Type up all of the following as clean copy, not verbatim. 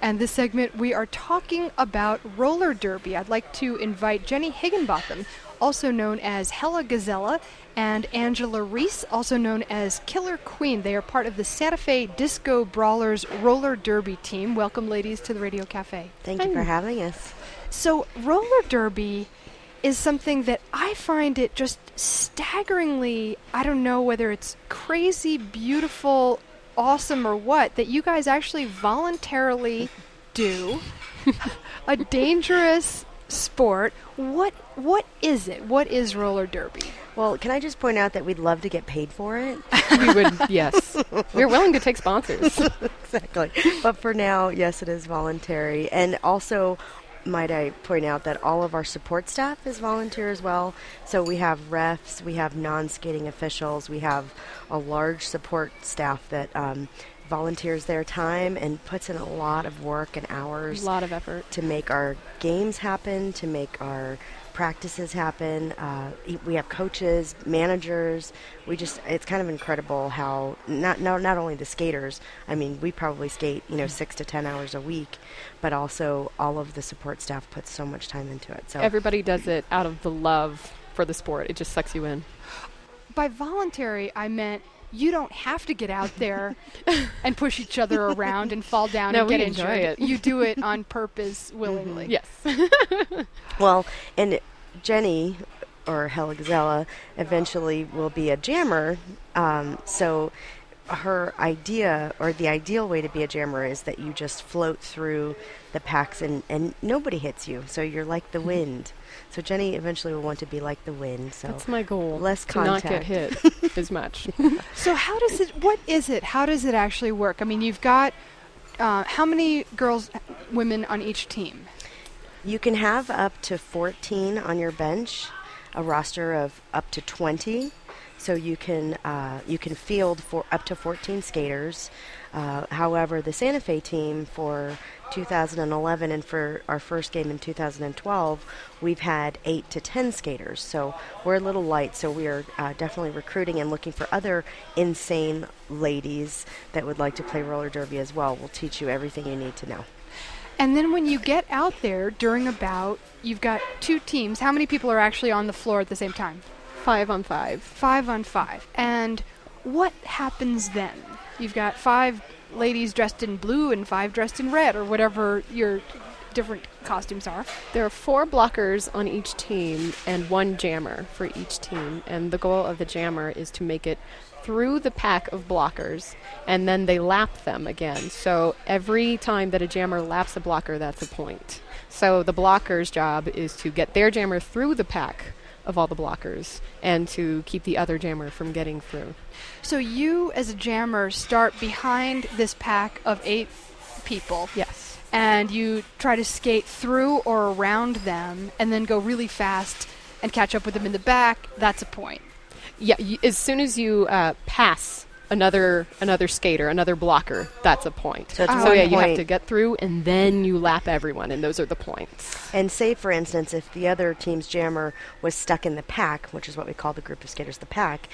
And this segment, we are talking about roller derby. I'd like to invite Jenny Higginbotham, also known as Hella Gazella, and Angela Reese, also known as Killer Queen. They are part of the Santa Fe Disco Brawlers roller derby team. Welcome, ladies, to the Radio Cafe. Thank you for having us. So roller derby is something that I find it just staggeringly, I don't know whether it's crazy, beautiful, awesome or what, that you guys actually voluntarily do a dangerous sport. What is it? What is roller derby? Well, can I just point out that we'd love to get paid for it? We would, yes. We're willing to take sponsors. Exactly. But for now, yes, it is voluntary. And also, might I point out that all of our support staff is volunteer as well. So we have refs, we have non-skating officials, we have a large support staff that volunteers their time and puts in a lot of work and hours. A lot of effort. To make our games happen, to make our practices happen. We have coaches, managers. It's kind of incredible how not only the skaters, I mean, we probably skate 6 to 10 hours a week, but also all of the support staff puts so much time into it. So everybody does it out of the love for the sport. It just sucks you in. By voluntary, I meant you don't have to get out there and push each other around and fall down and get injured. It. You do it on purpose, willingly. Yes. Well, and Jenny, or Hella Gazella, eventually will be a jammer. So her idea, or the ideal way to be a jammer, is that you just float through the packs and nobody hits you. So you're like the wind. So Jenny eventually will want to be like the wind. So that's my goal. Less to contact. not get hit as much. So what is it? How does it actually work? I mean, you've got how many women on each team? You can have up to 14 on your bench, a roster of up to 20. So you can field for up to 14 skaters. However, the Santa Fe team for 2011 and for our first game in 2012, we've had 8 to 10 skaters. So we're a little light, so we are definitely recruiting and looking for other insane ladies that would like to play roller derby as well. We'll teach you everything you need to know. And then when you get out there during a bout, you've got 2 teams. How many people are actually on the floor at the same time? 5 on 5. 5 on 5. And what happens then? You've got 5 ladies dressed in blue and 5 dressed in red, or whatever your different costumes are. There are 4 blockers on each team and 1 jammer for each team. And the goal of the jammer is to make it through the pack of blockers, and then they lap them again. So every time that a jammer laps a blocker, that's a point. So the blocker's job is to get their jammer through the pack of all the blockers and to keep the other jammer from getting through. So you, as a jammer, start behind this pack of 8 people. Yes. And you try to skate through or around them and then go really fast and catch up with them in the back. That's a point. Yeah, as soon as you pass another skater, another blocker, that's a point. So, you have to get through, and then you lap everyone, and those are the points. And say, for instance, if the other team's jammer was stuck in the pack, which is what we call the group of skaters the pack,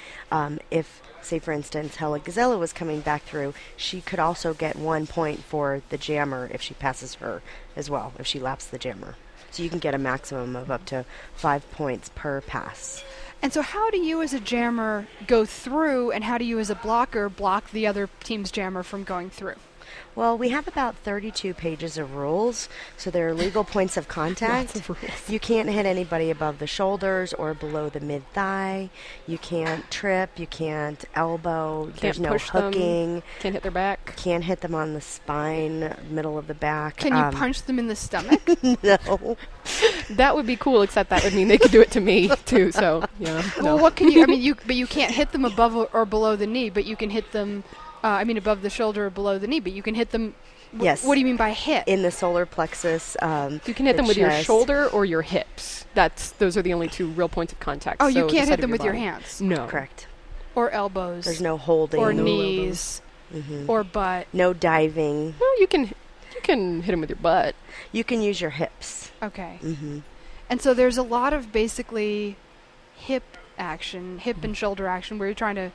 if, say, for instance, Hella Gazella was coming back through, she could also get 1 point for the jammer if she passes her as well, if she laps the jammer. So you can get a maximum of up to 5 points per pass. And so how do you as a jammer go through, and how do you as a blocker block the other team's jammer from going through? Well, we have about 32 pages of rules, so there are legal points of contact. Lots of rules. You can't hit anybody above the shoulders or below the mid-thigh. You can't trip. You can't elbow. There's no hooking. Can't hit their back. Can't hit them on the spine, middle of the back. Can you punch them in the stomach? No. That would be cool, except that would mean they could do it to me, too. So, yeah. Well, what can you... I mean, but you can't hit them above or below the knee, but you can hit them... above the shoulder or below the knee, but you can hit them... Yes. What do you mean by hit? In the solar plexus. You can hit them with your shoulder or your hips. Those are the only 2 real points of contact. Oh, you can't hit them with your hands? No. Correct. Or elbows. There's no holding. Or no knees. Mm-hmm. Or butt. No diving. Well, you can hit them with your butt. You can use your hips. Okay. Mm-hmm. And so there's a lot of basically hip action, hip and shoulder action, where you're trying to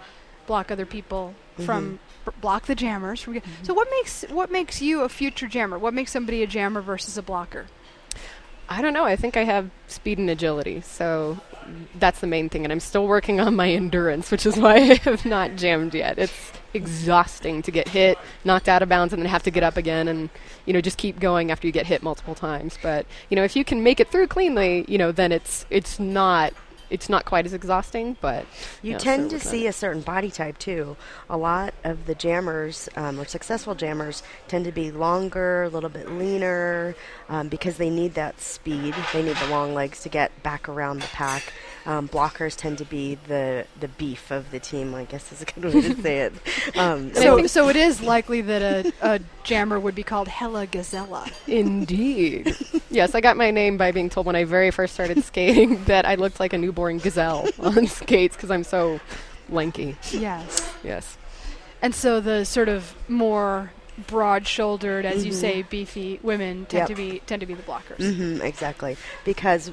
block other people from block the jammers from. So what makes you a future jammer? What makes somebody a jammer versus a blocker? I don't know. I think I have speed and agility, so that's the main thing. And I'm still working on my endurance, which is why I have not jammed yet. It's exhausting to get hit, knocked out of bounds, and then have to get up again and, just keep going after you get hit multiple times. But, if you can make it through cleanly, then it's not quite as exhausting, but... You tend to see a certain body type, too. A lot of the jammers, or successful jammers, tend to be longer, a little bit leaner, because they need that speed. They need the long legs to get back around the pack. Blockers tend to be the beef of the team, I guess is a good way to say it. So it is likely that a jammer would be called Hella Gazella. Indeed. Yes, I got my name by being told when I very first started skating that I looked like a newborn gazelle on skates because I'm so lanky. Yes. Yes. And so the sort of more broad-shouldered, as you say, beefy women tend to be the blockers. Exactly, because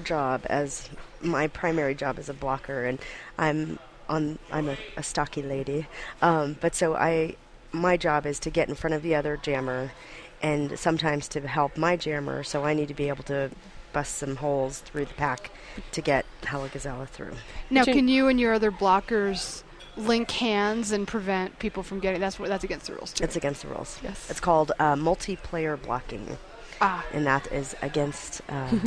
my primary job is a blocker, and I'm a stocky lady, but so my job is to get in front of the other jammer, and sometimes to help my jammer. So I need to be able to bust some holes through the pack to get Hella Gazella through. Now, can you and your other blockers link hands and prevent people from getting? That's against the rules too. It's against the rules. Yes. It's called multiplayer blocking. And that is against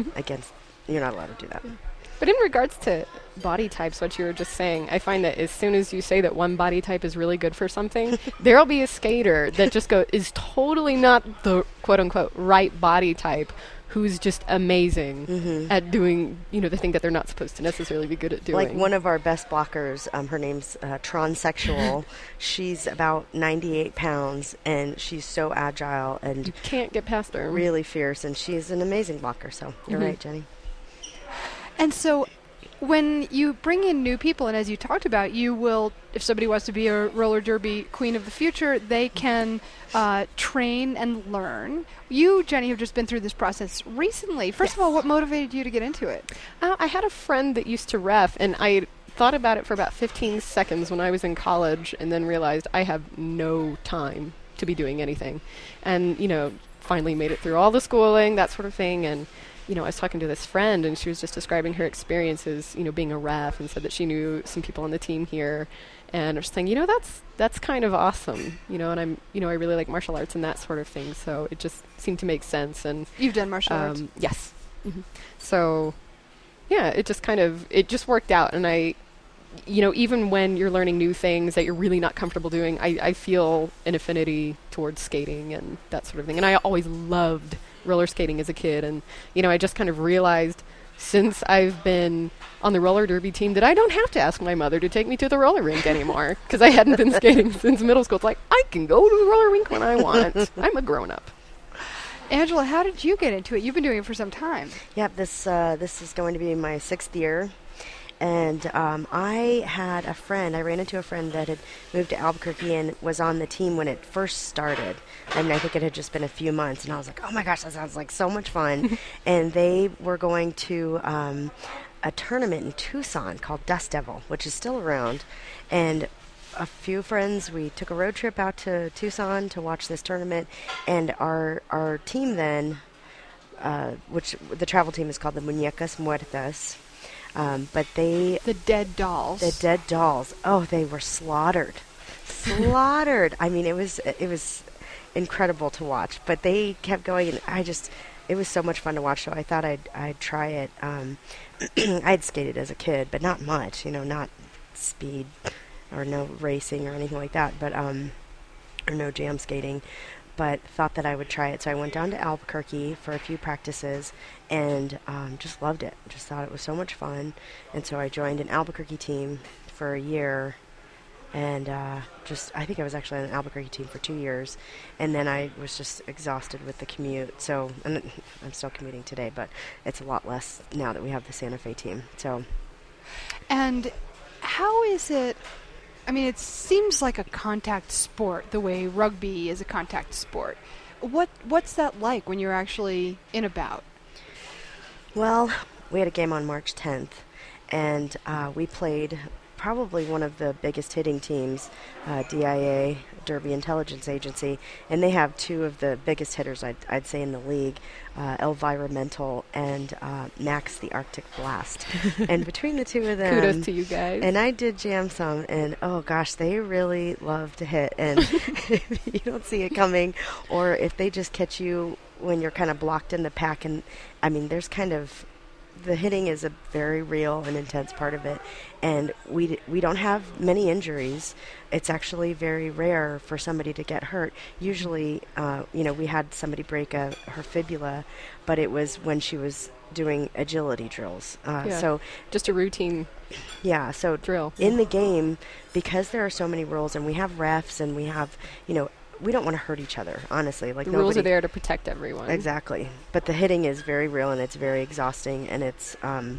you're not allowed to do that. Yeah. But in regards to body types, what you were just saying, I find that as soon as you say that one body type is really good for something, there'll be a skater that just is totally not the quote-unquote right body type, who's just amazing at doing, the thing that they're not supposed to necessarily be good at doing. Like one of our best blockers, her name's Transexual. She's about 98 pounds, and she's so agile and you can't get past her. Really fierce, and she's an amazing blocker. So you're right, Jenny. And so when you bring in new people, and as you talked about, you will, if somebody wants to be a roller derby queen of the future, they can train and learn. You, Jenny, have just been through this process recently. First of all, what motivated you to get into it? I had a friend that used to ref, and I thought about it for about 15 seconds when I was in college, and then realized I have no time to be doing anything. And, finally made it through all the schooling, that sort of thing, and I was talking to this friend, and she was just describing her experiences, being a ref, and said that she knew some people on the team here, and I was saying, that's kind of awesome, and I'm, I really like martial arts and that sort of thing, so it just seemed to make sense. And you've done martial arts? Yes. So, yeah, it just worked out, and I, even when you're learning new things that you're really not comfortable doing, I feel an affinity towards skating and that sort of thing, and I always loved roller skating as a kid, and I just kind of realized since I've been on the roller derby team that I don't have to ask my mother to take me to the roller rink anymore, because I hadn't been skating since middle school. It's like, I can go to the roller rink when I want. I'm a grown-up. Angela, how did you get into it? You've been doing it for some time. Yep, this is going to be my 6th year. And I ran into a friend that had moved to Albuquerque and was on the team when it first started. I mean, I think it had just been a few months, and I was like, oh my gosh, that sounds like so much fun. And they were going to a tournament in Tucson called Dust Devil, which is still around. And a few friends, we took a road trip out to Tucson to watch this tournament, and our team then, which the travel team is called the Muñecas Muertas, but the dead dolls. The dead dolls. Oh, they were slaughtered. I mean, it was incredible to watch. But they kept going, and it was so much fun to watch. So I thought I'd try it. I'd skated as a kid, but not much. Not speed or no racing or anything like that. But or no jam skating. But thought that I would try it. So I went down to Albuquerque for a few practices and just loved it. Just thought it was so much fun. And so I joined an Albuquerque team for a year. And I think I was actually on an Albuquerque team for 2 years. And then I was just exhausted with the commute. So, and I'm still commuting today, but it's a lot less now that we have the Santa Fe team. So, and how is it? I mean, it seems like a contact sport, the way rugby is a contact sport. What's that like when you're actually in a bout? Well, we had a game on March 10th, and we played probably one of the biggest hitting teams, DIA, Derby Intelligence Agency, and they have two of the biggest hitters, I'd say, in the league, Elvira Mental and Max the Arctic Blast. And between the two of them... Kudos to you guys. And I did jam some, and oh gosh, they really love to hit. And if you don't see it coming, or if they just catch you when you're kind of blocked in the pack, and I mean, there's kind of... The hitting is a very real and intense part of it, and we don't have many injuries. It's actually very rare for somebody to get hurt. Usually, we had somebody break her fibula, but it was when she was doing agility drills. So just a routine drill. In the game, because there are so many rules, and we have refs, and we have, we don't want to hurt each other, honestly. Like, the rules are there to protect everyone. Exactly. But the hitting is very real, and it's very exhausting, and it's,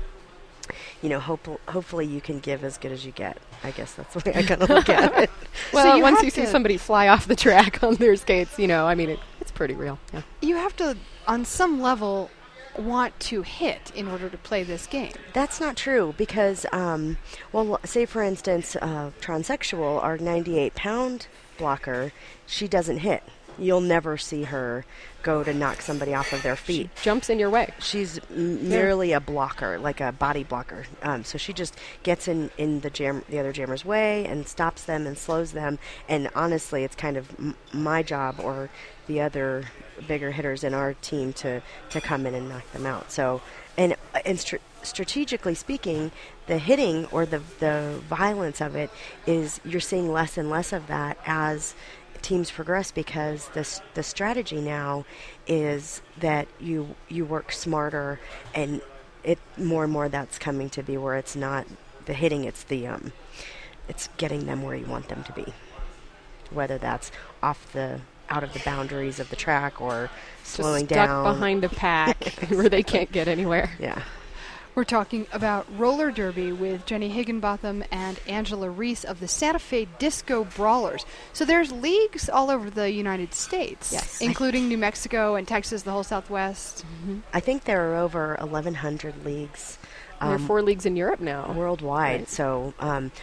hopefully you can give as good as you get. I guess that's the way I kind of look at it. Well, so once you see somebody fly off the track on their skates, it's pretty real. Yeah. You have to, on some level, want to hit in order to play this game. That's not true because, say for instance, Transsexual, our 98-pound blocker, she doesn't hit. You'll never see her go to knock somebody off of their feet. She jumps in your way. She's merely a blocker, like a body blocker. So she just gets in the other jammer's way and stops them and slows them. And honestly, it's kind of my job or the other bigger hitters in our team to come in and knock them out. So, and strategically speaking, the hitting or the violence of it is you're seeing less and less of that as teams progress, because the strategy now is that you work smarter, and it more and more that's coming to be where it's not the hitting, it's the it's getting them where you want them to be, whether that's out of the boundaries of the track or slowing stuck down behind a pack where they can't get anywhere. Yeah. We're talking about roller derby with Jenny Higginbotham and Angela Reese of the Santa Fe Disco Brawlers. So there's leagues all over the United States, yes, including New Mexico and Texas, the whole Southwest. Mm-hmm. I think there are over 1,100 leagues. There are 4 leagues in Europe now. Worldwide. Right. So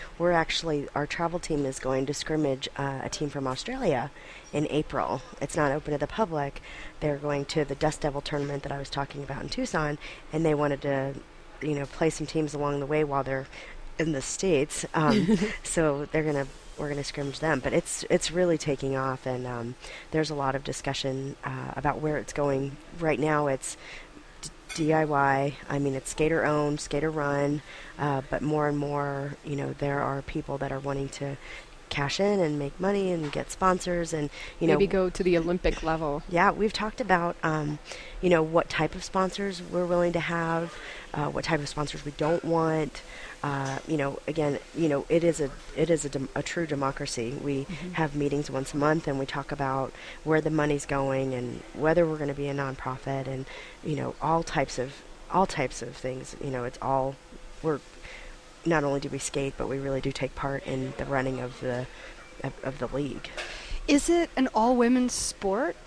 our travel team is going to scrimmage a team from Australia in April. It's not open to the public. They're going to the Dust Devil tournament that I was talking about in Tucson, and they wanted to play some teams along the way while they're in the States. So we're gonna scrimmage them. But it's really taking off, and there's a lot of discussion about where it's going. Right now it's DIY. I mean, it's skater owned, skater run, but more and more, there are people that are wanting to cash in and make money and get sponsors, and maybe go to the Olympic level. Yeah, we've talked about what type of sponsors we're willing to have, what type of sponsors we don't want. Again, it is a true democracy. We have meetings once a month, and we talk about where the money's going and whether we're going to be a nonprofit, and all types of things. It's all we're. Not only do we skate, but we really do take part in the running of the league. Is it an all-women's sport?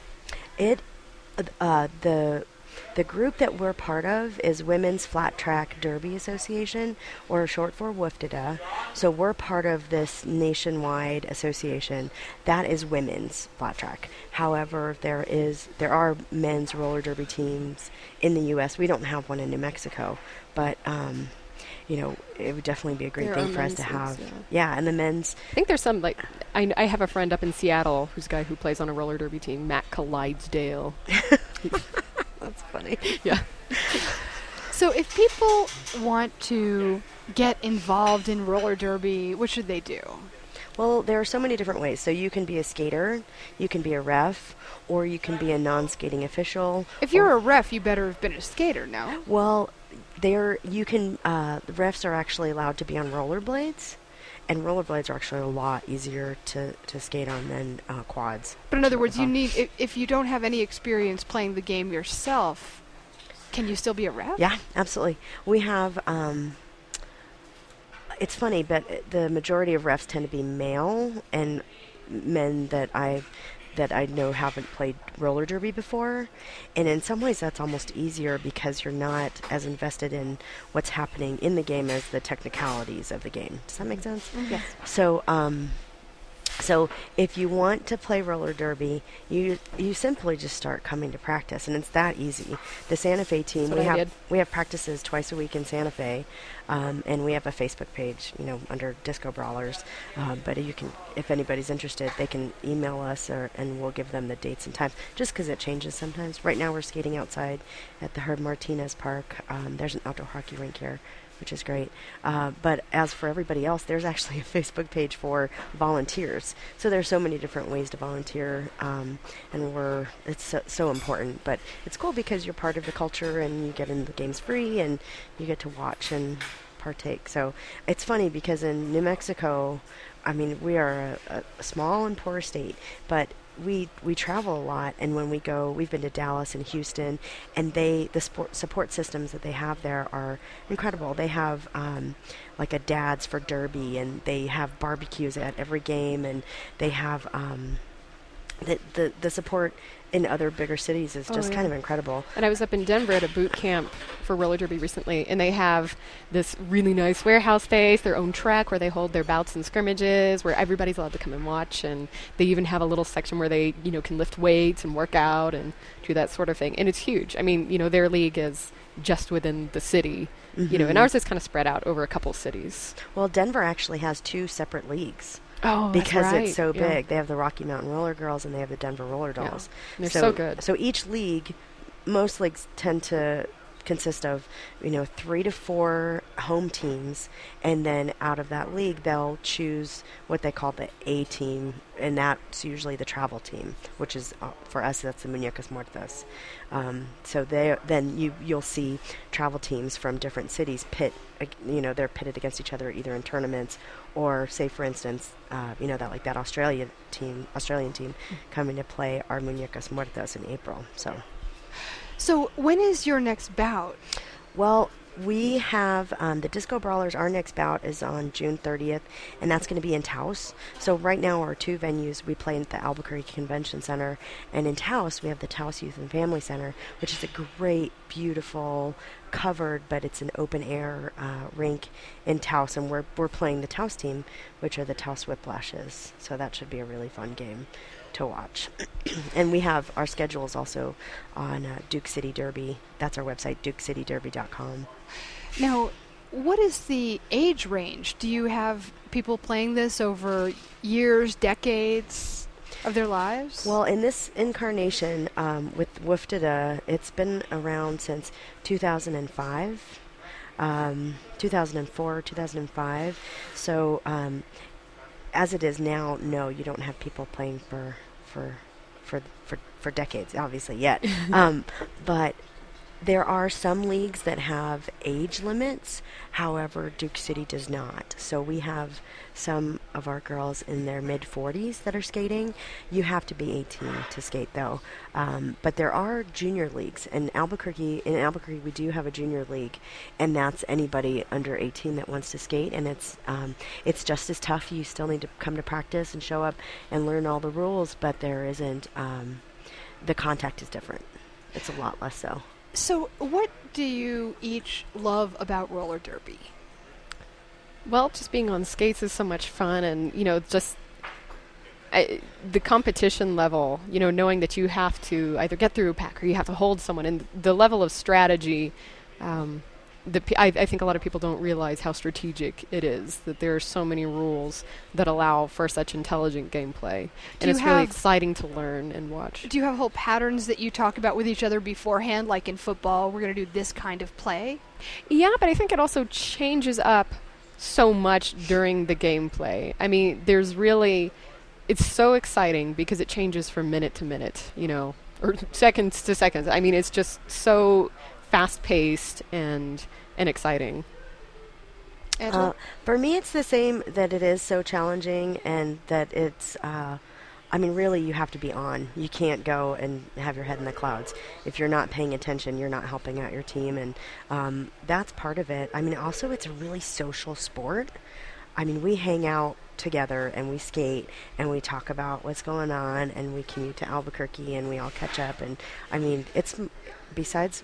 The group that we're part of is Women's Flat Track Derby Association, or short for WFDDA. So we're part of this nationwide association that is women's flat track. However, there are men's roller derby teams in the U.S. We don't have one in New Mexico, but it would definitely be a great thing for us to have. Yeah, and the men's... I think there's some, I have a friend up in Seattle who's a guy who plays on a roller derby team, Matt Clydesdale. That's funny. Yeah. So if people want to get involved in roller derby, what should they do? Well, there are so many different ways. So you can be a skater, you can be a ref, or you can be a non-skating official. If you're a ref, you better have been a skater, no? Well... the refs are actually allowed to be on rollerblades, and rollerblades are actually a lot easier to skate on than quads. But in other words, you need, if you don't have any experience playing the game yourself, can you still be a ref? Yeah, absolutely. We have, it's funny, but the majority of refs tend to be male, and men that that I know haven't played roller derby before. And in some ways that's almost easier because you're not as invested in what's happening in the game as the technicalities of the game. Does that make sense? Yes. So if you want to play roller derby, you simply just start coming to practice, and it's that easy. The Santa Fe team, we have practices twice a week in Santa Fe, and we have a Facebook page, under Disco Brawlers. But you can, if anybody's interested, they can email us, and we'll give them the dates and times, just because it changes sometimes. Right now we're skating outside at the Herb Martinez Park. There's an outdoor hockey rink here, which is great. But as for everybody else, there's actually a Facebook page for volunteers. So there's so many different ways to volunteer, and it's so important. But it's cool because you're part of the culture, and you get in the games free, and you get to watch and partake. So it's funny because in New Mexico, we are a small and poor state, but we travel a lot, and when we go, we've been to Dallas and Houston, and the support systems that they have there are incredible. They have like a Dads for Derby, and they have barbecues at every game, and they have the support in other bigger cities is just kind of incredible. And I was up in Denver at a boot camp for roller derby recently, and they have this really nice warehouse space, their own track where they hold their bouts and scrimmages, where everybody's allowed to come and watch, and they even have a little section where they, can lift weights and work out and do that sort of thing. And it's huge. Their league is just within the city, and ours is kind of spread out over a couple cities. Well, Denver actually has 2 separate leagues. Oh, because that's right. It's so big. They have the Rocky Mountain Roller Girls, and they have the Denver Roller Dolls. Yeah. They're so good. So each league, most leagues tend to consist of 3 to 4 home teams, and then out of that league they'll choose what they call the A team, and that's usually the travel team, which is for us that's the Muñecas Muertas. So you'll see travel teams from different cities they're pitted against each other either in tournaments or, say for instance, that Australian team coming to play our Muñecas Muertas in April. So when is your next bout? Well, we have the Disco Brawlers. Our next bout is on June 30th, and that's going to be in Taos. So right now our 2 venues, we play at the Albuquerque Convention Center, and in Taos we have the Taos Youth and Family Center, which is a great, beautiful, covered, but it's an open-air rink in Taos, and we're playing the Taos team, which are the Taos Whiplashes. So that should be a really fun game to watch. And we have our schedules also on Duke City Derby. That's our website, dukecityderby.com. Now, what is the age range? Do you have people playing this over years, decades of their lives? Well, in this incarnation with WFDDA, it's been around since 2005, 2004, 2005. So as it is now, no, you don't have people playing for decades, obviously, yet. But there are some leagues that have age limits. However, Duke City does not. So we have some of our girls in their mid-40s that are skating. You have to be 18 to skate, though. But there are junior leagues. In Albuquerque, we do have a junior league, and that's anybody under 18 that wants to skate. And it's just as tough. You still need to come to practice and show up and learn all the rules, but there isn't. The contact is different. It's a lot less so. So what do you each love about roller derby? Well, just being on skates is so much fun, and just the competition level, knowing that you have to either get through a pack or you have to hold someone, and the level of strategy. I think a lot of people don't realize how strategic it is, that there are so many rules that allow for such intelligent gameplay. And it's really exciting to learn and watch. Do you have whole patterns that you talk about with each other beforehand, like in football, we're going to do this kind of play? Yeah, but I think it also changes up so much during the gameplay. It's so exciting because it changes from minute to minute, or seconds to seconds. It's just so fast-paced and exciting. For me, it's the same, that it is so challenging, and that it's, really you have to be on. You can't go and have your head in the clouds. If you're not paying attention, you're not helping out your team, and that's part of it. Also, it's a really social sport. I mean, we hang out together and we skate and we talk about what's going on and we commute to Albuquerque and we all catch up. And I mean, it's besides,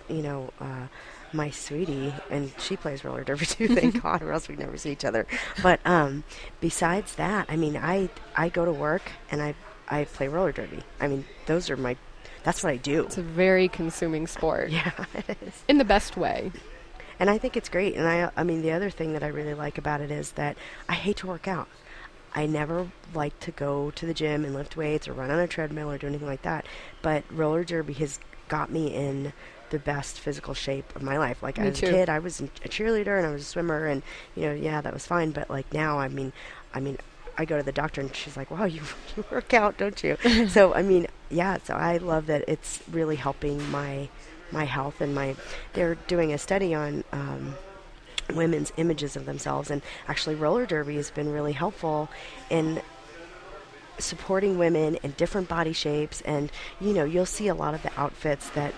my sweetie, and she plays roller derby too, thank God, or else we'd never see each other. But besides that, I mean, I go to work and I play roller derby. I mean, that's what I do. It's a very consuming sport. Yeah, it is. In the best way. And I think it's great. And I mean, the other thing that I really like about it is that I hate to work out. I never like to go to the gym and lift weights or run on a treadmill or do anything like that. But roller derby has got me in the best physical shape of my life. Like, as a kid, I was a cheerleader and I was a swimmer, and that was fine. But like now, I mean, I go to the doctor and she's like, "Wow, you work out, don't you?" So I mean, yeah. So I love that it's really helping my health and they're doing a study on women's images of themselves, and actually roller derby has been really helpful in supporting women in different body shapes. And you'll see a lot of the outfits that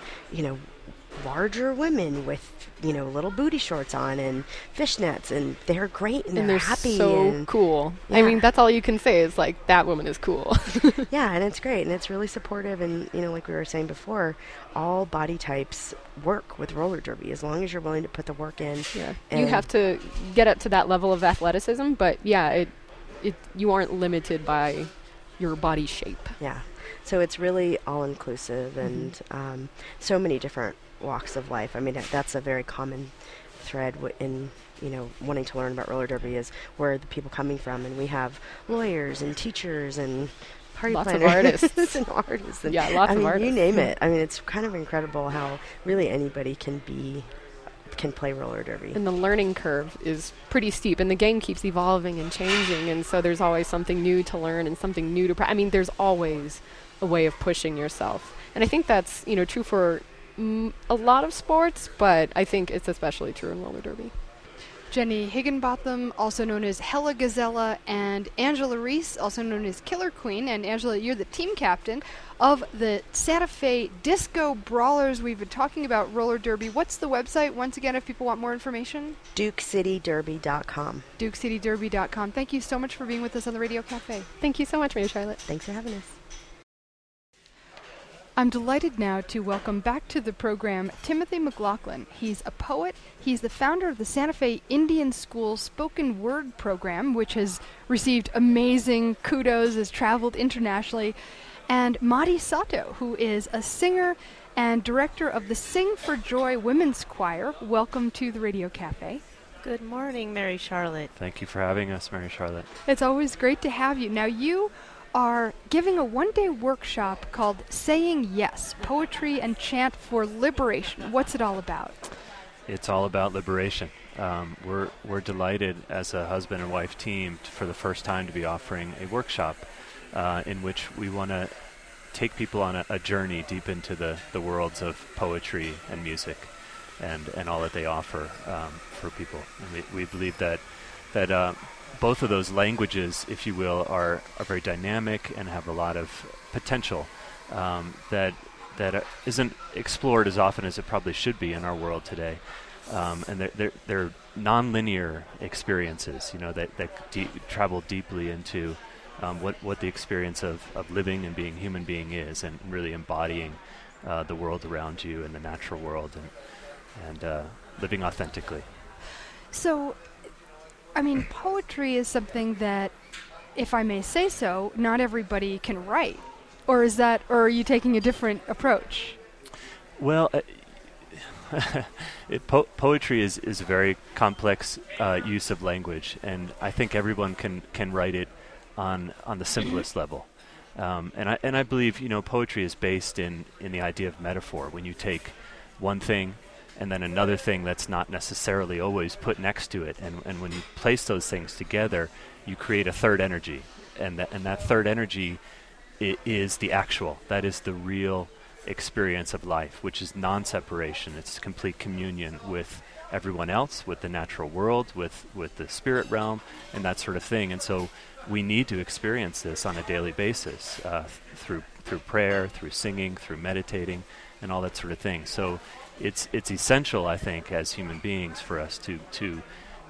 larger women with little booty shorts on and fishnets, and they're great and they're happy so cool. Yeah. I mean, that's all you can say is like, that woman is cool. Yeah, and it's great and it's really supportive. And like we were saying before, all body types work with roller derby as long as you're willing to put the work in. Yeah, you have to get up to that level of athleticism, but yeah, you aren't limited by your body shape. Yeah, so it's really all inclusive and so many different walks of life. I mean, that's a very common thread in wanting to learn about roller derby, is where are the people coming from. And we have lawyers and teachers and party planners. Lots of artists. And artists. And yeah, lots of artists. You name it. I mean, it's kind of incredible how really anybody can play roller derby. And the learning curve is pretty steep, and the game keeps evolving and changing, and so there's always something new to learn and something new to I mean, there's always a way of pushing yourself. And I think that's true for a lot of sports, but I think it's especially true in roller derby. Jenny Higginbotham, also known as Hella Gazella, and Angela Reese, also known as Killer Queen. And Angela, you're the team captain of the Santa Fe Disco Brawlers. We've been talking about roller derby. What's the website, once again, if people want more information? DukeCityDerby.com. DukeCityDerby.com. Thank you so much for being with us on the Radio Cafe. Thank you so much, Mary Charlotte. Thanks for having us. I'm delighted now to welcome back to the program Timothy McLaughlin. He's a poet. He's the founder of the Santa Fe Indian School Spoken Word Program, which has received amazing kudos, has traveled internationally. And Madi Sato, who is a singer and director of the Sing for Joy Women's Choir. Welcome to the Radio Cafe. Good morning, Mary Charlotte. Thank you for having us, Mary Charlotte. It's always great to have you. Now, you are giving a one-day workshop called Saying Yes, Poetry and Chant for Liberation. What's it all about? It's all about liberation. We're delighted as a husband and wife team for the first time to be offering a workshop in which we want to take people on a journey deep into the worlds of poetry and music and all that they offer for people. And we believe that both of those languages, if you will, are very dynamic and have a lot of potential that isn't explored as often as it probably should be in our world today. And they're non-linear experiences, that travel deeply into what the experience of living and being a human being is, and really embodying the world around you and the natural world and living authentically. So, I mean, poetry is something that, if I may say so, not everybody can write. Or are you taking a different approach? Well, poetry is a very complex use of language, and I think everyone can write it on the simplest level. And I believe poetry is based in the idea of metaphor. When you take one thing and then another thing that's not necessarily always put next to it, and when you place those things together, you create a third energy, and that third energy is the actual. That is the real experience of life, which is non-separation. It's complete communion with everyone else, with the natural world, with the spirit realm, and that sort of thing. And so we need to experience this on a daily basis through prayer, through singing, through meditating, and all that sort of thing. So it's essential, I think, as human beings, for us to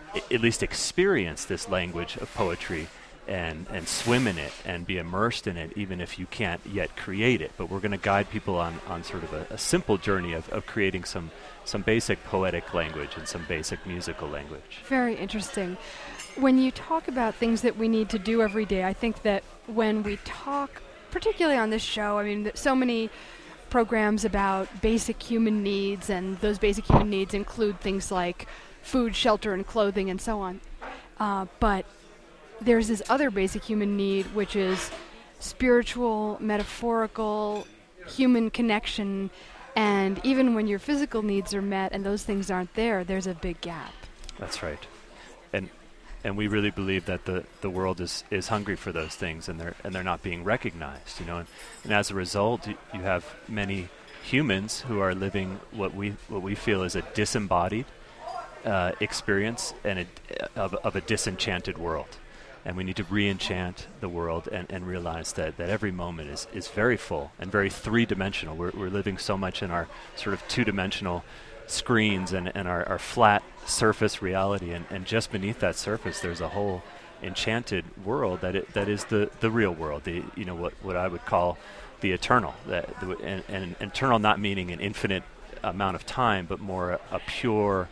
at least experience this language of poetry and swim in it and be immersed in it, even if you can't yet create it. But we're going to guide people on sort of a simple journey of creating some basic poetic language and some basic musical language. Very interesting. When you talk about things that we need to do every day, I think that when we talk, particularly on this show, I mean, so many programs about basic human needs, and those basic human needs include things like food, shelter, and clothing, and so on. But there's this other basic human need, which is spiritual, metaphorical, human connection. And even when your physical needs are met and those things aren't there, there's a big gap. That's right. And we really believe that the world is hungry for those things, and they're not being recognized, you know. And as a result, you have many humans who are living what we feel is a disembodied experience of a disenchanted world. And we need to re-enchant the world and realize that every moment is very full and very three-dimensional. We're living so much in our sort of two-dimensional screens and our flat surface reality. And just beneath that surface, there's a whole enchanted world that is the real world, what I would call the eternal. And eternal not meaning an infinite amount of time, but more a pure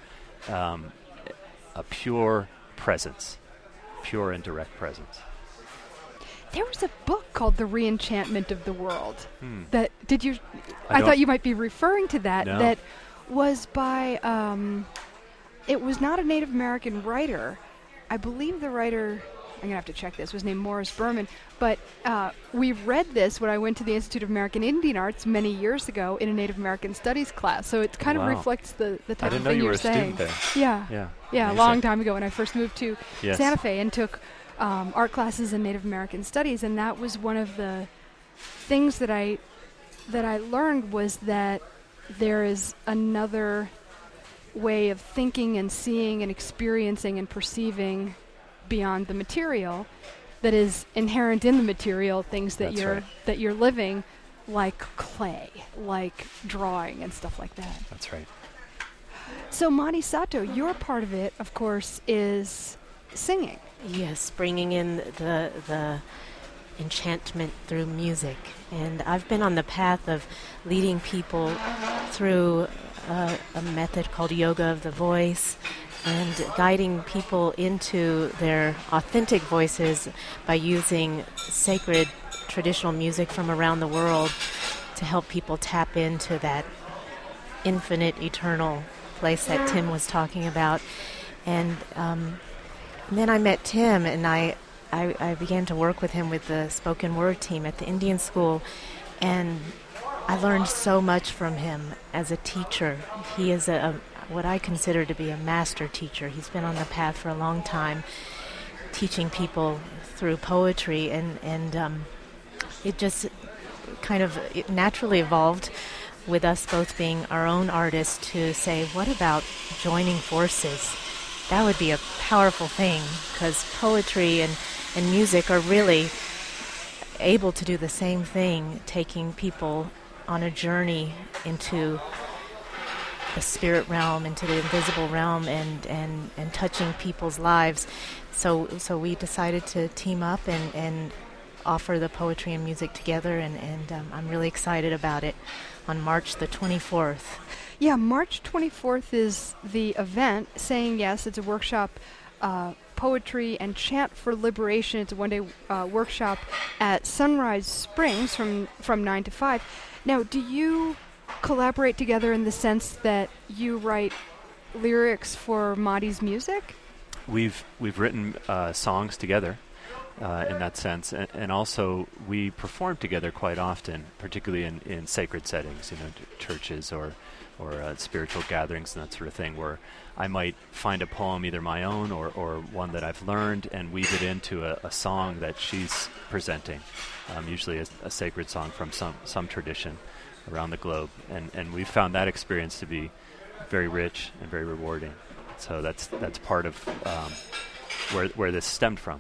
presence. Pure and direct presence. There was a book called The Re-Enchantment of the World. I thought you might be referring to that. No. That was by, it was not a Native American writer. I believe the writer, I'm going to have to check this, was named Morris Berman. But we read this when I went to the Institute of American Indian Arts many years ago in a Native American Studies class. So it kind of reflects the type of thing you're saying. I didn't know you were a student there. Yeah, a long time ago when I first moved to Yes. Santa Fe and took art classes in Native American Studies, and that was one of the things that I learned, was that there is another way of thinking and seeing and experiencing and perceiving beyond the material that is inherent in the material, things that you're living, like clay, like drawing and stuff like that. That's right. So Madi Sato, your part of it, of course, is singing. Yes, bringing in the enchantment through music. And I've been on the path of leading people through a method called Yoga of the Voice, and guiding people into their authentic voices by using sacred traditional music from around the world to help people tap into that infinite, eternal place that Tim was talking about. And then I met Tim, and I began to work with him with the spoken word team at the Indian school, and I learned so much from him as a teacher. He is what I consider to be a master teacher. He's been on the path for a long time, teaching people through poetry, and it just kind of naturally evolved with us both being our own artists to say, what about joining forces? That would be a powerful thing, because poetry and music are really able to do the same thing, taking people on a journey into the spirit realm, into the invisible realm, and touching people's lives. So we decided to team up and offer the poetry and music together, and I'm really excited about it on March the 24th. Yeah, March 24th is the event. Saying Yes, it's a workshop, Poetry and Chant for Liberation. It's a one-day workshop at Sunrise Springs from 9 to 5. Now, do you collaborate together in the sense that you write lyrics for Madi's music? We've written songs together in that sense, and also we perform together quite often, particularly in sacred settings, churches or spiritual gatherings and that sort of thing, where I might find a poem, either my own or one that I've learned, and weave it into a song that she's presenting, usually a sacred song from some tradition around the globe. And we've found that experience to be very rich and very rewarding. So that's part of where this stemmed from.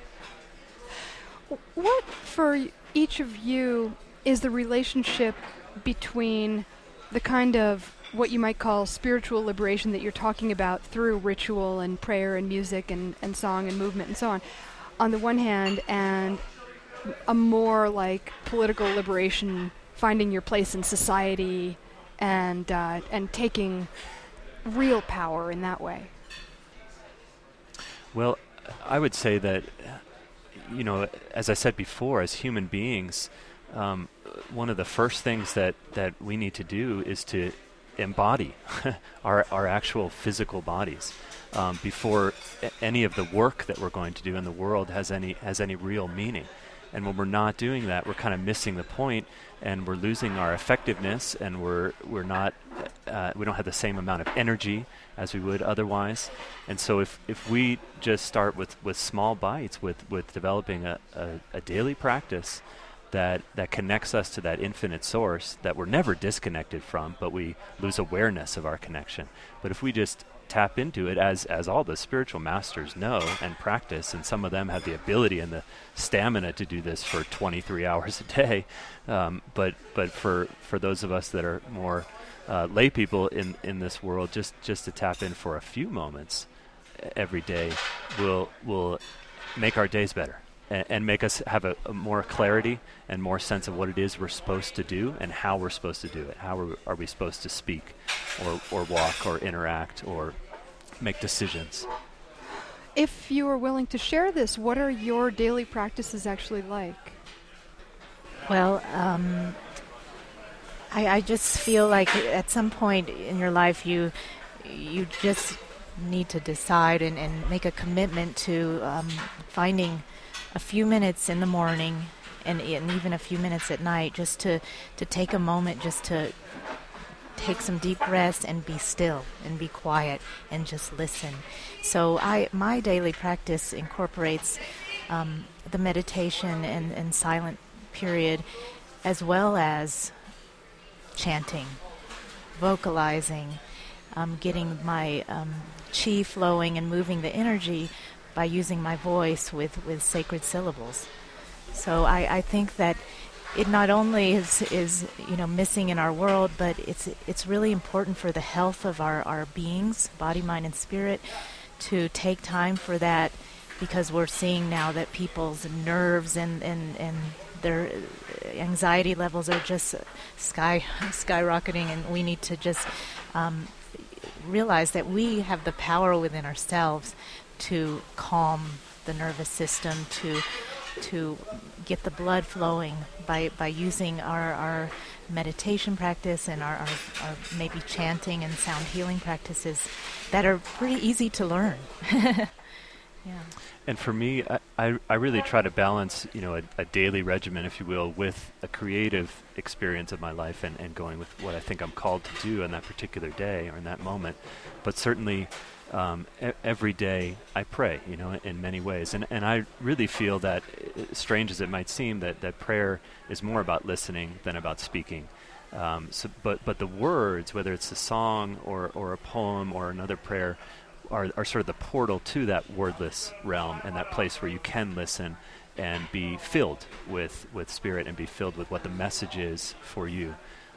What, for each of you, is the relationship between the kind of what you might call spiritual liberation that you're talking about through ritual and prayer and music and song and movement and so on the one hand, and a more like political liberation, finding your place in society and taking real power in that way? Well, I would say that, as I said before, as human beings, one of the first things that we need to do is to embody our actual physical bodies before any of the work that we're going to do in the world has any real meaning. And when we're not doing that, we're kind of missing the point, and we're losing our effectiveness, and we're not we don't have the same amount of energy as we would otherwise. And so if we just start with small bites, with developing a daily practice that connects us to that infinite source that we're never disconnected from, but we lose awareness of our connection. But if we just tap into it, as all the spiritual masters know and practice, and some of them have the ability and the stamina to do this for 23 hours a day, but for those of us that are more lay people in this world, just to tap in for a few moments every day will make our days better and make us have a more clarity and more sense of what it is we're supposed to do and how we're supposed to do it. How are we supposed to speak or walk or interact or make decisions? If you are willing to share this, what are your daily practices actually like? Well, I just feel like at some point in your life you just need to decide and make a commitment to finding a few minutes in the morning and even a few minutes at night just to take a moment just to take some deep breaths and be still and be quiet and just listen. So my daily practice incorporates the meditation and silent period, as well as chanting, vocalizing, getting my chi flowing and moving the energy by using my voice with sacred syllables. So I think that it not only is missing in our world, but it's really important for the health of our beings, body, mind, and spirit, to take time for that, because we're seeing now that people's nerves and their anxiety levels are just skyrocketing, and we need to just realize that we have the power within ourselves to calm the nervous system, to get the blood flowing by using our meditation practice and our maybe chanting and sound healing practices that are pretty easy to learn. Yeah. And for me, I really try to balance, a daily regimen, if you will, with a creative experience of my life and going with what I think I'm called to do in that particular day or in that moment. But certainly every day I pray, in many ways. And I really feel that, strange as it might seem, that prayer is more about listening than about speaking. But the words, whether it's a song or a poem or another prayer, are sort of the portal to that wordless realm and that place where you can listen and be filled with spirit and be filled with what the message is for you.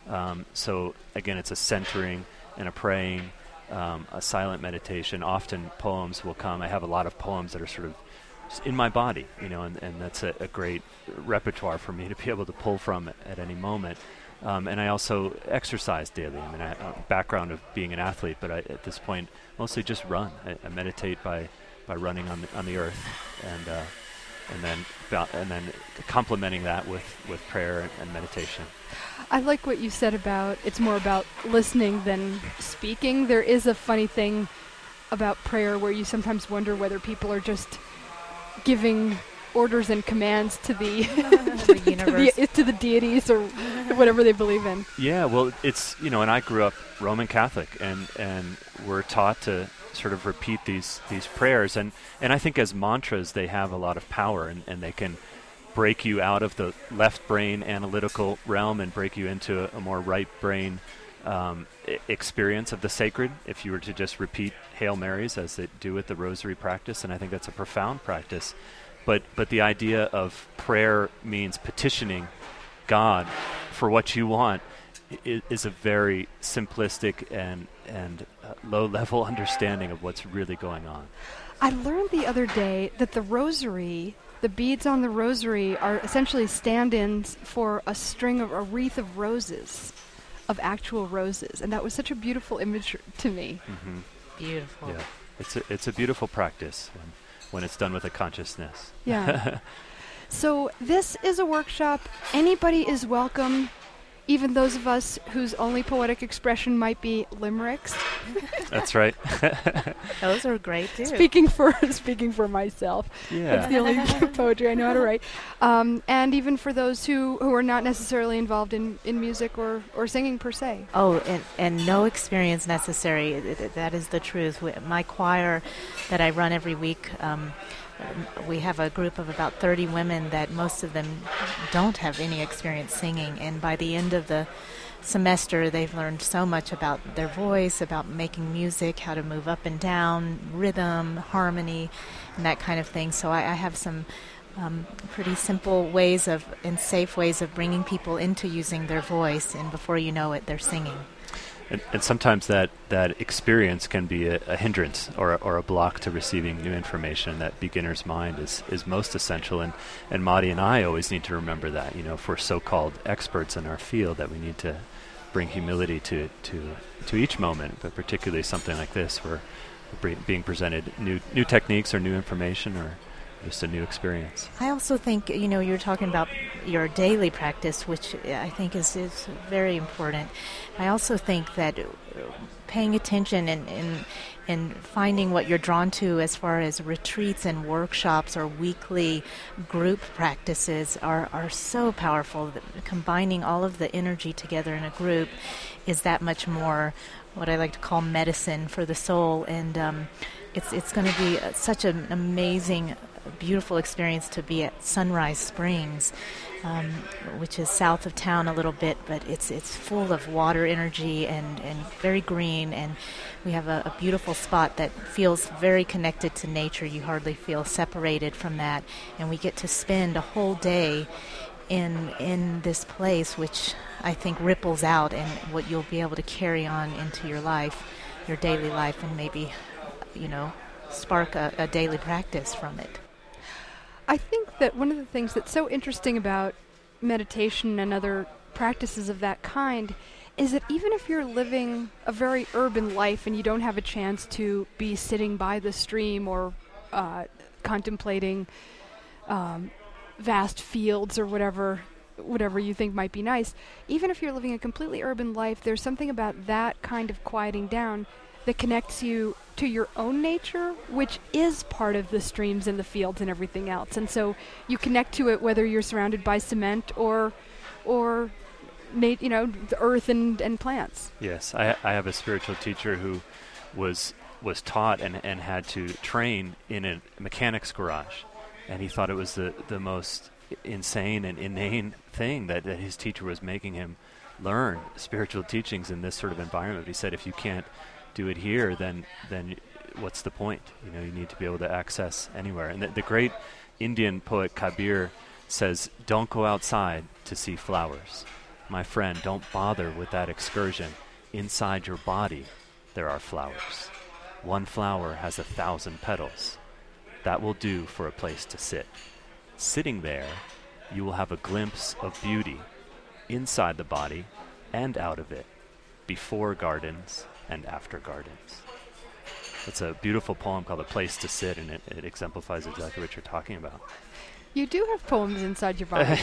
So again, it's a centering and a praying, a silent meditation. Often poems will come. I have a lot of poems that are sort of just in my body, and that's a great repertoire for me to be able to pull from at any moment. And I also exercise daily. I mean, I have a background of being an athlete, but at this point, mostly just run. I meditate by running on the earth, and then complementing that with prayer and meditation. I like what you said about it's more about listening than speaking. There is a funny thing about prayer where you sometimes wonder whether people are just giving orders and commands to the to the deities or whatever they believe in. Yeah, well, it's and I grew up Roman Catholic, and we're taught to sort of repeat these prayers, and I think as mantras they have a lot of power, and they can break you out of the left brain analytical realm and break you into a more right brain experience of the sacred, if you were to just repeat Hail Marys as they do with the rosary practice. And I think that's a profound practice. But the idea of prayer means petitioning God for what you want, is a very simplistic and low-level understanding of what's really going on. I learned the other day that the rosary, the beads on the rosary, are essentially stand-ins for a wreath of roses, of actual roses, and that was such a beautiful image to me. Mm-hmm. Beautiful. Yeah, it's a beautiful practice when it's done with a consciousness. Yeah. So this is a workshop. Anybody is welcome, even those of us whose only poetic expression might be limericks. That's right. Those are great too. Speaking for myself. Yeah. That's the only poetry I know how to write. And even for those who are not necessarily involved in music or singing per se. Oh, and no experience necessary. That is the truth. My choir that I run every week, we have a group of about 30 women that most of them don't have any experience singing, and by the end of the semester they've learned so much about their voice, about making music, how to move up and down, rhythm, harmony, and that kind of thing. So I have some pretty simple ways and safe ways of bringing people into using their voice, and before you know it, they're singing. And sometimes that experience can be a hindrance or a block to receiving new information. That beginner's mind is most essential. And Madi and I always need to remember that, if we're so-called experts in our field, that we need to bring humility to each moment, but particularly something like this where we're being presented new techniques or new information or just a new experience. I also think, you're talking about your daily practice, which I think is very important. I also think that paying attention and finding what you're drawn to as far as retreats and workshops or weekly group practices are so powerful. Combining all of the energy together in a group is that much more what I like to call medicine for the soul. And it's going to be such an amazing, beautiful experience to be at Sunrise Springs, which is south of town a little bit, but it's full of water energy and very green, and we have a beautiful spot that feels very connected to nature. You hardly feel separated from that, and we get to spend a whole day in this place, which I think ripples out and what you'll be able to carry on into your life, your daily life, and maybe, spark a daily practice from it. I think that one of the things that's so interesting about meditation and other practices of that kind is that even if you're living a very urban life and you don't have a chance to be sitting by the stream or contemplating vast fields or whatever you think might be nice, even if you're living a completely urban life, there's something about that kind of quieting down that connects you to your own nature, which is part of the streams and the fields and everything else. And so you connect to it whether you're surrounded by cement or the earth and plants. Yes, I have a spiritual teacher who was taught and had to train in a mechanics garage, and he thought it was the most insane and inane thing that his teacher was making him learn spiritual teachings in this sort of environment. He said, if you can't do it here, then what's the point? You need to be able to access anywhere. And the great Indian poet Kabir says, don't go outside to see flowers. My friend, don't bother with that excursion. Inside your body, there are flowers. One flower has 1,000 petals. That will do for a place to sit. Sitting there, you will have a glimpse of beauty inside the body and out of it, before gardens and after gardens. It's a beautiful poem called A Place to Sit, and it exemplifies exactly what you're talking about. You do have poems inside your body.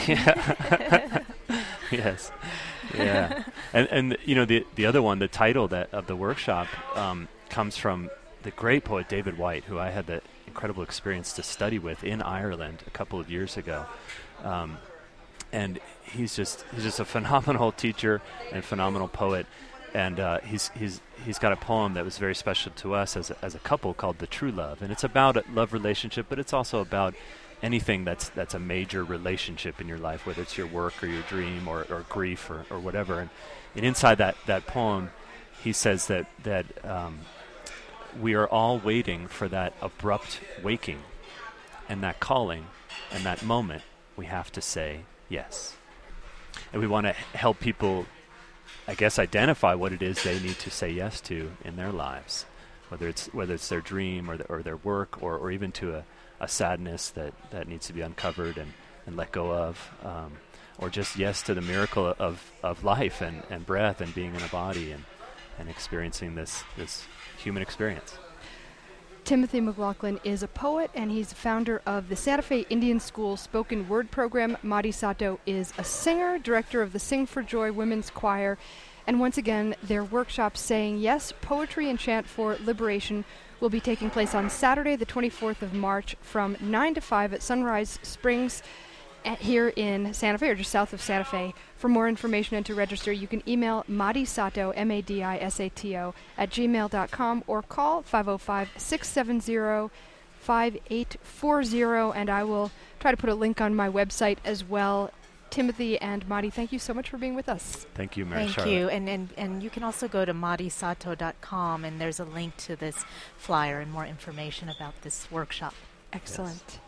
Yes. Yeah. And the other one, the title of the workshop comes from the great poet David Whyte, who I had the incredible experience to study with in Ireland a couple of years ago. And he's just a phenomenal teacher and phenomenal poet. And he's got a poem that was very special to us as a couple called The True Love. And it's about a love relationship, but it's also about anything that's a major relationship in your life, whether it's your work or your dream or grief or whatever. And inside that poem, he says that we are all waiting for that abrupt waking and that calling, and that moment we have to say yes. And we want to help people I guess, identify what it is they need to say yes to in their lives, whether it's their dream or their work, or even to a sadness that needs to be uncovered and let go of, or just yes to the miracle of life and breath and being in a body and experiencing this human experience. Timothy McLaughlin is a poet, and he's the founder of the Santa Fe Indian School spoken word program. Madi Sato is a singer, director of the Sing for Joy Women's Choir, and once again, their workshop Saying Yes, Poetry and Chant for Liberation will be taking place on Saturday, the 24th of March from 9 to 5 at Sunrise Springs here in Santa Fe, or just south of Santa Fe. For more information and to register, you can email Madi Sato, MADISATO, @gmail.com, or call 505-670-5840, and I will try to put a link on my website as well. Timothy and Madi, thank you so much for being with us. Thank you, Mary Thank you. And you can also go to madisato.com, and there's a link to this flyer and more information about this workshop. Excellent. Yes.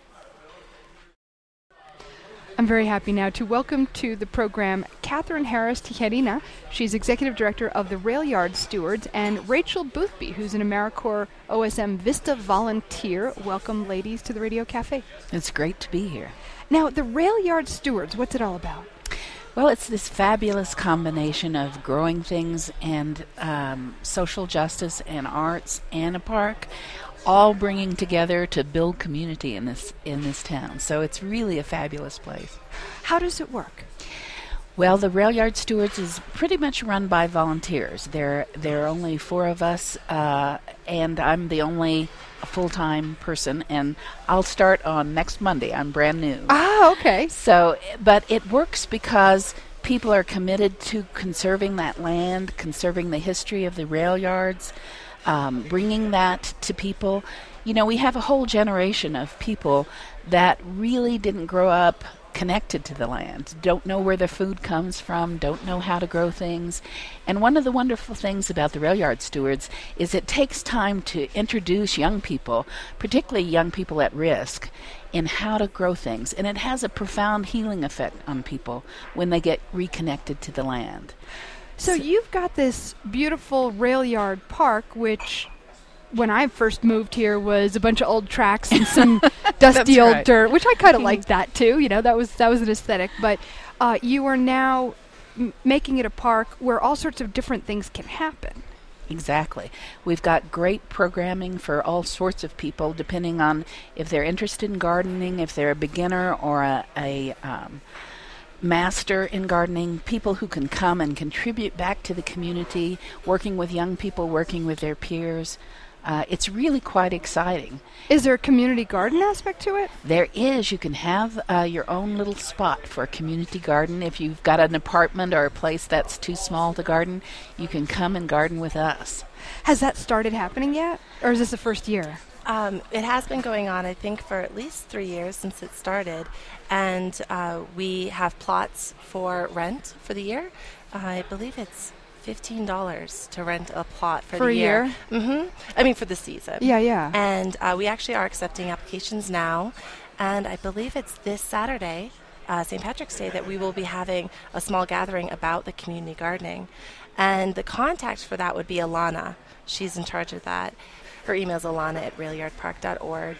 I'm very happy now to welcome to the program Catherine Harris Tijerina. She's Executive Director of the Rail Yard Stewards, and Rachel Boothby, who's an AmeriCorps OSM Vista volunteer. Welcome, ladies, to the Radio Cafe. It's great to be here. Now, the Rail Yard Stewards, what's it all about? Well, it's this fabulous combination of growing things and social justice and arts and a park, all bringing together to build community in this town. So it's really a fabulous place. How does it work? Well, the Rail Yard Stewards is pretty much run by volunteers. There are only 4 of us, and I'm the only full-time person, and I'll start on next Monday. I'm brand new. Ah, okay. So, but it works because people are committed to conserving that land, conserving the history of the rail yards, bringing that to people. You know, we have a whole generation of people that really didn't grow up connected to the land, don't know where their food comes from, don't know how to grow things. And one of the wonderful things about the Rail Yard Stewards is it takes time to introduce young people, particularly young people at risk, in how to grow things. And it has a profound healing effect on people when they get reconnected to the land. So you've got this beautiful rail yard park, which when I first moved here was a bunch of old tracks and some dusty old right. dirt, which I kind of liked that too. You know, that was an aesthetic. But you are now making it a park where all sorts of different things can happen. Exactly. We've got great programming for all sorts of people, depending on if they're interested in gardening, if they're a beginner or a master in gardening, people who can come and contribute back to the community, working with young people, working with their peers. It's really quite exciting. Is there a community garden aspect to it? There is. You can have your own little spot for a community garden. If you've got an apartment or a place that's too small to garden, you can come and garden with us. Has that started happening yet? Or is this the first year? It has been going on, I think, for at least 3 years since it started. And we have plots for rent for the year. I believe it's $15 to rent a plot for the year. Mm-hmm. I mean, for the season. Yeah. And we actually are accepting applications now. And I believe it's this Saturday, St. Patrick's Day, that we will be having a small gathering about the community gardening. And the contact for that would be Alana. She's in charge of that. Her email is alana@railyardpark.org.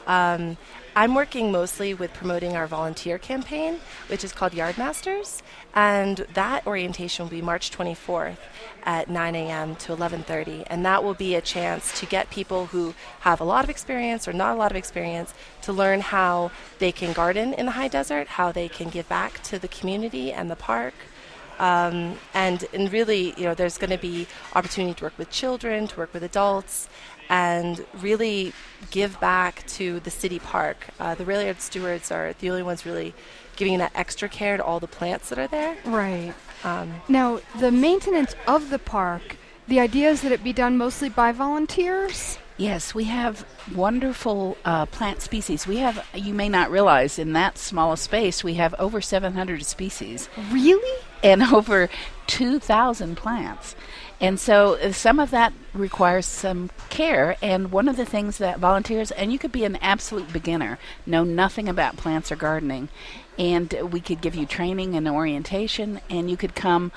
I'm working mostly with promoting our volunteer campaign, which is called Yard Masters, and that orientation will be March 24th at 9 a.m. to 11:30, and that will be a chance to get people who have a lot of experience or not a lot of experience to learn how they can garden in the high desert, how they can give back to the community and the park. And really, you know, there's going to be opportunity to work with children, to work with adults, and really give back to the city park. The Rail Yard Stewards are the only ones really giving that extra care to all the plants that are there. Right. Now, the maintenance of the park, the idea is that it be done mostly by volunteers? Yes, we have wonderful plant species. We have, you may not realize, in that small space, we have over 700 species. Really? And over 2,000 plants. And so some of that requires some care. And one of the things that volunteers, and you could be an absolute beginner, know nothing about plants or gardening, and we could give you training and orientation, and you could come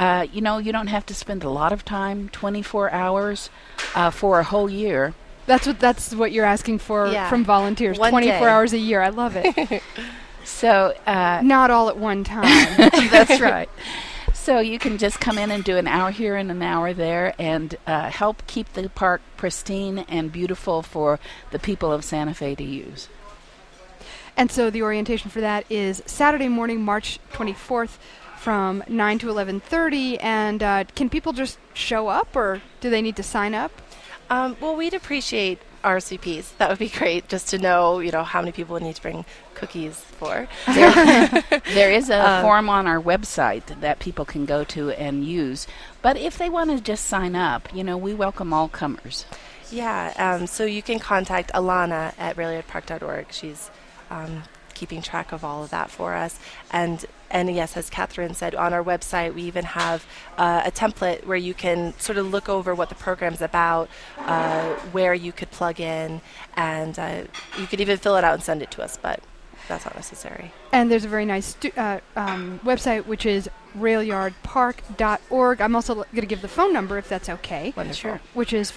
You don't have to spend a lot of time, 24 hours for a whole year. That's what you're asking for from volunteers. One 24 day. hours a year. I love it. So Not all at one time. that's right. So you can just come in and do an hour here and an hour there and help keep the park pristine and beautiful for the people of Santa Fe to use. And so the orientation for that is Saturday morning, March 24th from 9 to 11:30. And can people just show up, or do they need to sign up? Well, we'd appreciate RSVPs. That would be great, just to know, how many people we need to bring cookies for. There is a form on our website that people can go to and use. But if they want to just sign up, we welcome all comers. Yeah, so you can contact Alana at railyardpark.org. She's keeping track of all of that for us. And yes, as Catherine said, on our website we even have a template where you can sort of look over what the program's about, where you could plug in, and you could even fill it out and send it to us, but that's not necessary. And there's a very nice website, which is railyardpark.org. I'm also going to give the phone number, if that's okay. Wonderful. Sure. Which is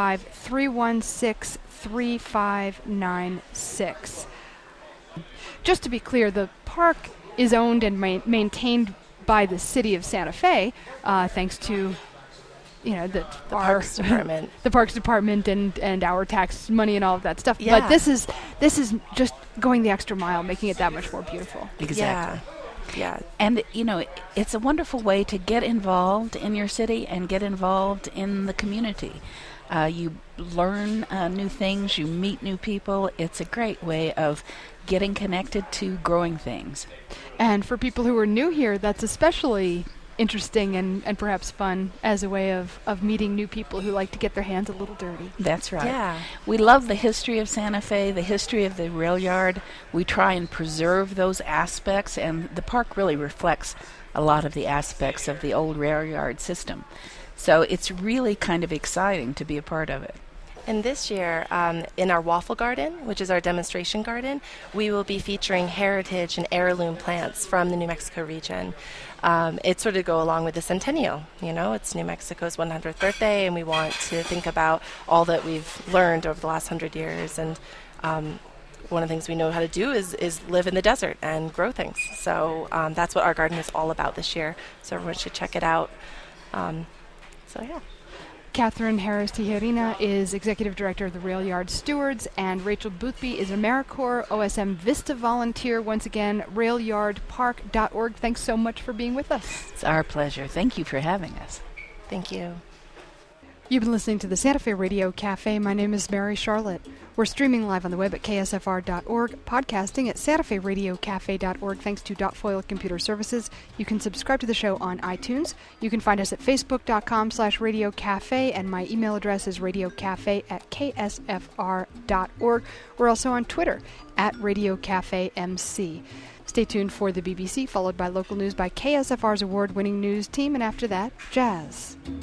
505-316-3596. Just to be clear, the park is owned and maintained by the city of Santa Fe, thanks to the Parks Department. the Parks Department and our tax money and all of that stuff. Yeah. But this is just going the extra mile, making it that much more beautiful. Exactly. Yeah. And, it's a wonderful way to get involved in your city and get involved in the community. You learn new things, you meet new people. It's a great way of getting connected to growing things. And for people who are new here, that's especially interesting and perhaps fun as a way of meeting new people who like to get their hands a little dirty. That's right. Yeah. We love the history of Santa Fe, the history of the rail yard. We try and preserve those aspects, and the park really reflects a lot of the aspects of the old rail yard system. So it's really kind of exciting to be a part of it. And this year, in our waffle garden, which is our demonstration garden, we will be featuring heritage and heirloom plants from the New Mexico region. It's sort of go along with the centennial. It's New Mexico's 100th birthday, and we want to think about all that we've learned over the last 100 years. And one of the things we know how to do is live in the desert and grow things. So that's what our garden is all about this year. So everyone should check it out. Yeah. Catherine Harris Tijerina is Executive Director of the Rail Yard Stewards, and Rachel Boothby is AmeriCorps OSM Vista volunteer. Once again, railyardpark.org. Thanks so much for being with us. It's our pleasure. Thank you for having us. Thank you. You've been listening to the Santa Fe Radio Cafe. My name is Mary Charlotte. We're streaming live on the web at ksfr.org, podcasting at santaferadiocafe.org thanks to Foil Computer Services. You can subscribe to the show on iTunes. You can find us at facebook.com/radiocafe, and my email address is radiocafe@ksfr.org. We're also on Twitter at RadioCafeMC. Stay tuned for the BBC, followed by local news by KSFR's award-winning news team, and after that, jazz.